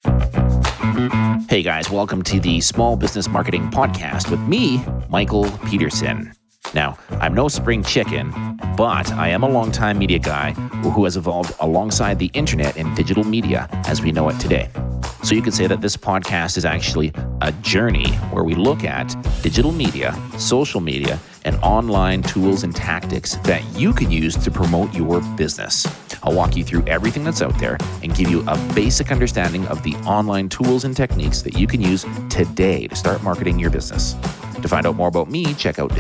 Hey guys, welcome to the Small Business Marketing Podcast with me, Michael Peterson. Now, I'm no spring chicken, but I am a longtime media guy who has evolved alongside the internet and digital media as we know it today. So you could say that this podcast is actually a journey where we look at digital media, social media, and online tools and tactics that you can use to promote your business. I'll walk you through everything that's out there and give you a basic understanding of the online tools and techniques that you can use today to start marketing your business. To find out more about me, check out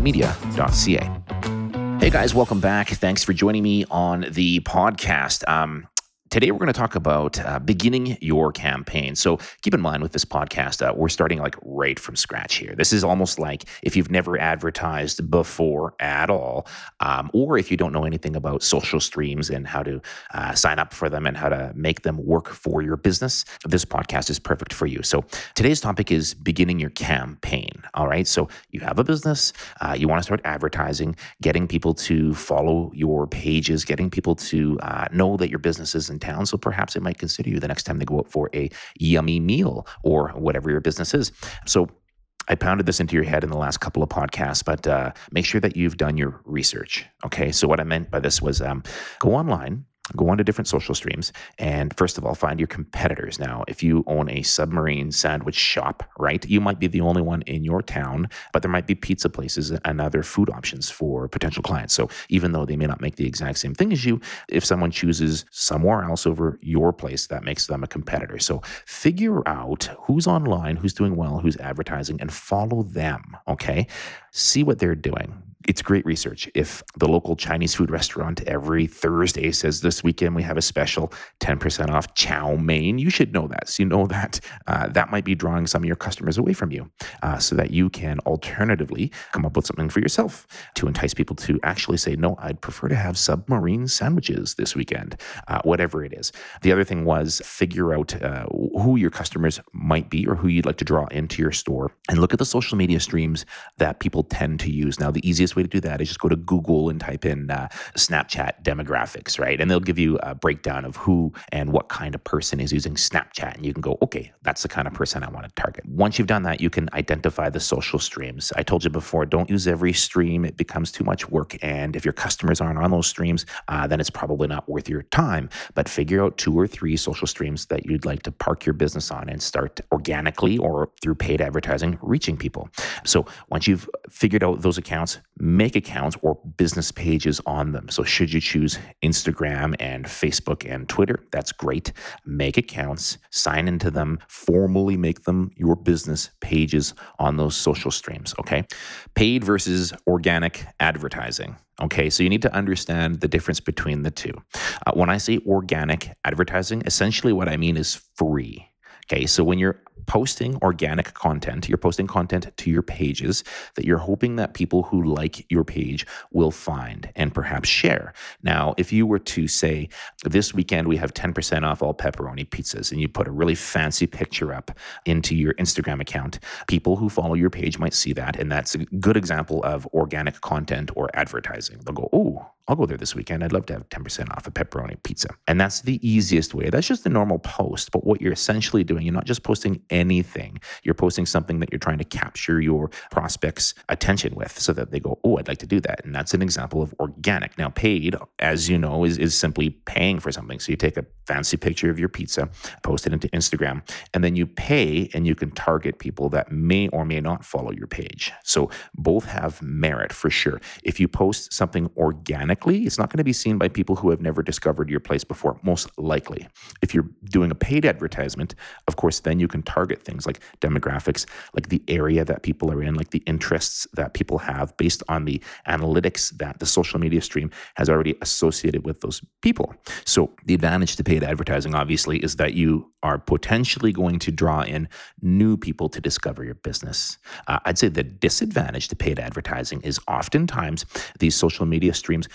distinctmedia.ca. Hey guys, welcome back. Thanks for joining me on the podcast. Today, we're going to talk about beginning your campaign. So keep in mind with this podcast, we're starting like right from scratch here. This is almost like if you've never advertised before at all, or if you don't know anything about social streams and how to sign up for them and how to make them work for your business, this podcast is perfect for you. So today's topic is beginning your campaign. All right. So you have a business, you want to start advertising, getting people to follow your pages, getting people to know that your business is in town, so perhaps they might consider you the next time they go out for a yummy meal or whatever your business is. So I pounded this into your head in the last couple of podcasts, but make sure that you've done your research. Okay, so what I meant by this was go online, go onto different social streams, and first of all, find your competitors. Now, if you own a submarine sandwich shop, right, you might be the only one in your town, but there might be pizza places and other food options for potential clients. So even though they may not make the exact same thing as you, if someone chooses somewhere else over your place, that makes them a competitor. So figure out who's online, who's doing well, who's advertising, and follow them, okay? See what they're doing. It's great research. If the local Chinese food restaurant every Thursday says this weekend we have a special 10% off chow mein, you should know that. So you know that that might be drawing some of your customers away from you so that you can alternatively come up with something for yourself to entice people to actually say, no, I'd prefer to have submarine sandwiches this weekend, whatever it is. The other thing was figure out who your customers might be or who you'd like to draw into your store and look at the social media streams that people tend to use. Now, the easiest way to do that is just go to Google and type in Snapchat demographics, right? And they'll give you a breakdown of who and what kind of person is using Snapchat. And you can go, okay, that's the kind of person I want to target. Once you've done that, you can identify the social streams. I told you before, don't use every stream. It becomes too much work. And if your customers aren't on those streams, then it's probably not worth your time. But figure out 2 or 3 social streams that you'd like to park your business on and start organically or through paid advertising reaching people. So once you've figured out those accounts, make accounts or business pages on them. So should you choose Instagram and Facebook and Twitter, that's great. Make accounts, sign into them, formally make them your business pages on those social streams, okay? Paid versus organic advertising. Okay, so you need to understand the difference between the two. When I say organic advertising, essentially what I mean is free. Okay, so when you're posting organic content, you're posting content to your pages that you're hoping that people who like your page will find and perhaps share. Now, if you were to say, this weekend we have 10% off all pepperoni pizzas, and you put a really fancy picture up into your Instagram account, people who follow your page might see that, and that's a good example of organic content or advertising. They'll go, oh, I'll go there this weekend. I'd love to have 10% off a pepperoni pizza. And that's the easiest way. That's just a normal post. But what you're essentially doing, you're not just posting anything. You're posting something that you're trying to capture your prospects' attention with so that they go, oh, I'd like to do that. And that's an example of organic. Now, paid, as you know, is simply paying for something. So you take a fancy picture of your pizza, post it into Instagram, and then you pay and you can target people that may or may not follow your page. So both have merit for sure. If you post something organic, it's not going to be seen by people who have never discovered your place before, most likely. If you're doing a paid advertisement, of course, then you can target things like demographics, like the area that people are in, like the interests that people have based on the analytics that the social media stream has already associated with those people. So the advantage to paid advertising, obviously, is that you are potentially going to draw in new people to discover your business. I'd say the disadvantage to paid advertising is oftentimes these social media streams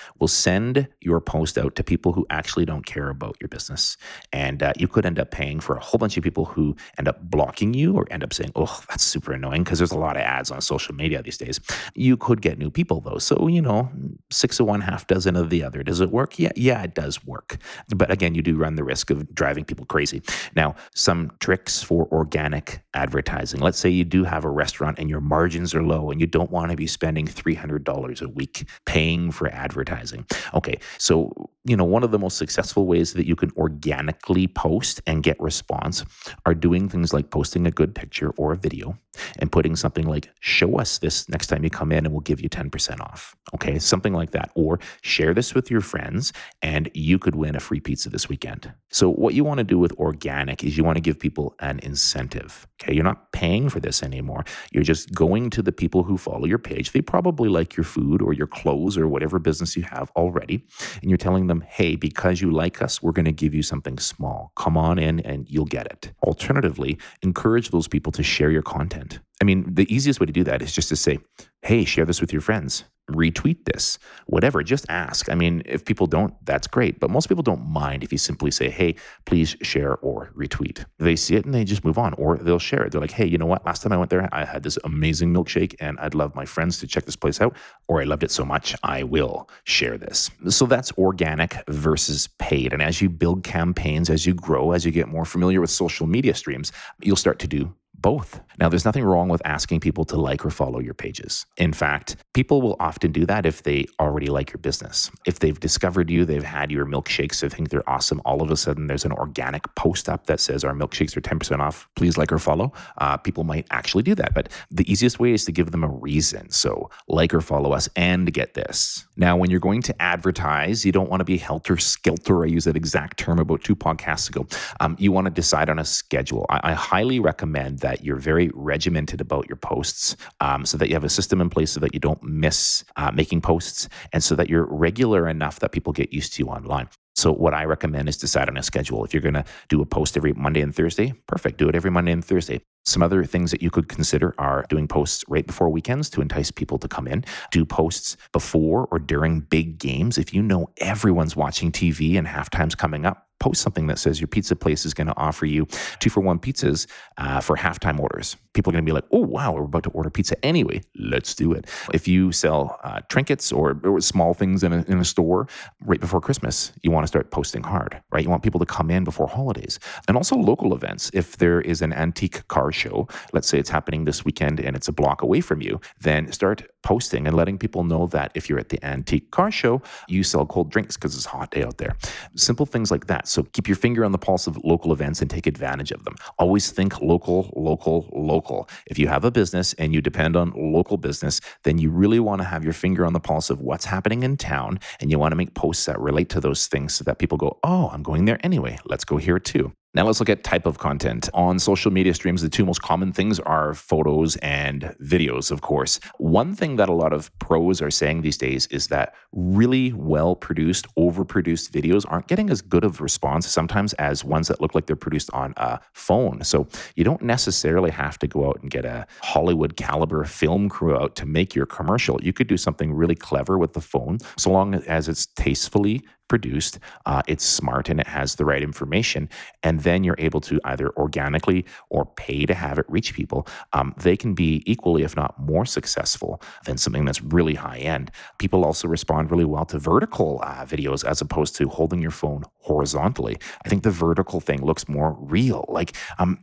will send your post out to people who actually don't care about your business. And you could end up paying for a whole bunch of people who end up blocking you or end up saying, oh, that's super annoying, because there's a lot of ads on social media these days. You could get new people though. So, 6 of one, half dozen of the other. Does it work? Yeah, it does work. But again, you do run the risk of driving people crazy. Now, some tricks for organic advertising. Let's say you do have a restaurant and your margins are low and you don't want to be spending $300 a week paying for advertising. Okay, so, one of the most successful ways that you can organically post and get response are doing things like posting a good picture or a video and putting something like, show us this next time you come in and we'll give you 10% off. Okay, something like that. Or share this with your friends and you could win a free pizza this weekend. So what you want to do with organic is you want to give people an incentive. Okay, you're not paying for this anymore. You're just going to the people who follow your page. They probably like your food or your clothes or whatever business you have already. And you're telling them, hey, because you like us, we're going to give you something small. Come on in and you'll get it. Alternatively, encourage those people to share your content. I mean, the easiest way to do that is just to say, hey, share this with your friends. Retweet this, whatever, just ask. I mean, if people don't, that's great. But most people don't mind if you simply say, hey, please share or retweet. They see it and they just move on, or they'll share it. They're like, hey, you know what? Last time I went there, I had this amazing milkshake and I'd love my friends to check this place out, or I loved it so much, I will share this. So that's organic versus paid. And as you build campaigns, as you grow, as you get more familiar with social media streams, you'll start to do both. Now, there's nothing wrong with asking people to like or follow your pages. In fact, people will often do that if they already like your business. If they've discovered you, they've had your milkshakes, they think they're awesome. All of a sudden, there's an organic post up that says our milkshakes are 10% off. Please like or follow. People might actually do that. But the easiest way is to give them a reason. So like or follow us and get this. Now, when you're going to advertise, you don't want to be helter-skelter. I used that exact term about 2 podcasts ago. You want to decide on a schedule. I highly recommend that you're very regimented about your posts, so that you have a system in place so that you don't miss making posts, and so that you're regular enough that people get used to you online. So what I recommend is decide on a schedule. If you're going to do a post every Monday and Thursday, perfect. Do it every Monday and Thursday. Some other things that you could consider are doing posts right before weekends to entice people to come in. Do posts before or during big games. If you know everyone's watching TV and halftime's coming up, post something that says your pizza place is going to offer you 2-for-1 pizzas for halftime orders. People are going to be like, oh, wow, we're about to order pizza anyway. Let's do it. If you sell trinkets or small things in a store right before Christmas, you want to start posting hard, right? You want people to come in before holidays. And also local events. If there is an antique car show, let's say it's happening this weekend and it's a block away from you, then start posting and letting people know that if you're at the antique car show, you sell cold drinks because it's a hot day out there. Simple things like that. So keep your finger on the pulse of local events and take advantage of them. Always think local, local, local. If you have a business and you depend on local business, then you really want to have your finger on the pulse of what's happening in town, and you want to make posts that relate to those things so that people go, oh, I'm going there anyway. Let's go here too. Now let's look at type of content. On social media streams, the 2 most common things are photos and videos, of course. One thing that a lot of pros are saying these days is that really well-produced, overproduced videos aren't getting as good of response sometimes as ones that look like they're produced on a phone. So you don't necessarily have to go out and get a Hollywood caliber film crew out to make your commercial. You could do something really clever with the phone, so long as it's tastefully produced, it's smart, and it has the right information. And then you're able to either organically or pay to have it reach people. They can be equally, if not more successful than something that's really high end. People also respond really well to vertical videos as opposed to holding your phone horizontally. I think the vertical thing looks more real. Like,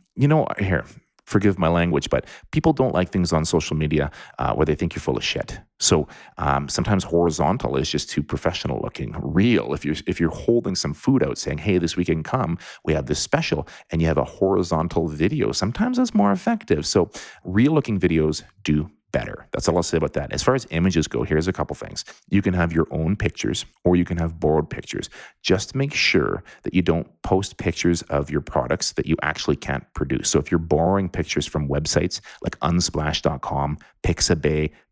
here, forgive my language, but people don't like things on social media where they think you're full of shit. So sometimes horizontal is just too professional looking. Real, if you're holding some food out saying, hey, this weekend come, we have this special, and you have a horizontal video, sometimes that's more effective. So real looking videos do better. That's all I'll say about that. As far as images go, here's a couple things. You can have your own pictures or you can have borrowed pictures. Just make sure that you don't post pictures of your products that you actually can't produce. So if you're borrowing pictures from websites like unsplash.com, Pixabay,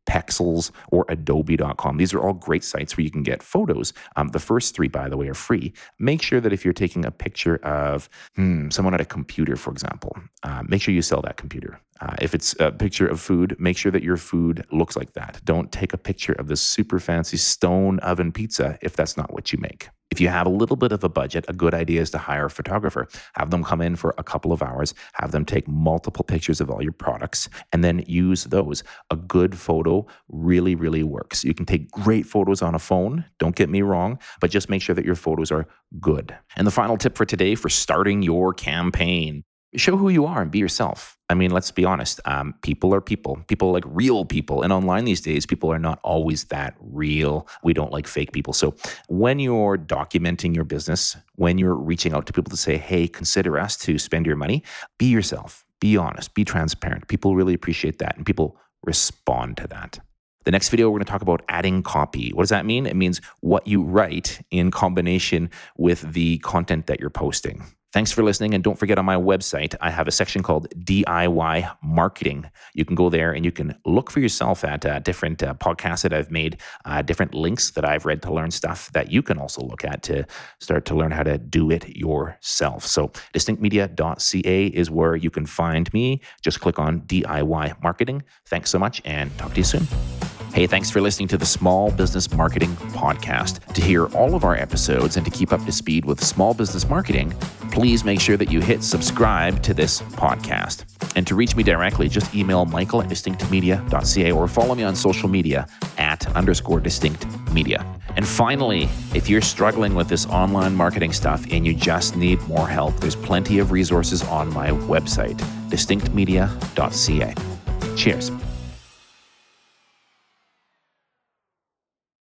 Pexels, or Adobe.com. These are all great sites where you can get photos. The first three, by the way, are free. Make sure that if you're taking a picture of someone at a computer, for example, make sure you sell that computer. If it's a picture of food, make sure that your food looks like that. Don't take a picture of this super fancy stone oven pizza if that's not what you make. If you have a little bit of a budget, a good idea is to hire a photographer. Have them come in for a couple of hours, have them take multiple pictures of all your products, and then use those. A good photo really, really works. You can take great photos on a phone, don't get me wrong, but just make sure that your photos are good. And the final tip for today for starting your campaign: show who you are and be yourself. I mean, let's be honest. People are people. People are like real people. And online these days, people are not always that real. We don't like fake people. So when you're documenting your business, when you're reaching out to people to say, hey, consider us to spend your money, be yourself, be honest, be transparent. People really appreciate that, and people respond to that. The next video, we're going to talk about adding copy. What does that mean? It means what you write in combination with the content that you're posting. Thanks for listening. And don't forget, on my website, I have a section called DIY Marketing. You can go there and you can look for yourself at different podcasts that I've made, different links that I've read to learn stuff that you can also look at to start to learn how to do it yourself. So distinctmedia.ca is where you can find me. Just click on DIY Marketing. Thanks so much, and talk to you soon. Hey, thanks for listening to the Small Business Marketing Podcast. To hear all of our episodes and to keep up to speed with small business marketing, please make sure that you hit subscribe to this podcast. And to reach me directly, just email michael@distinctmedia.ca or follow me on social media @_distinctmedia. And finally, if you're struggling with this online marketing stuff and you just need more help, there's plenty of resources on my website, distinctmedia.ca. Cheers.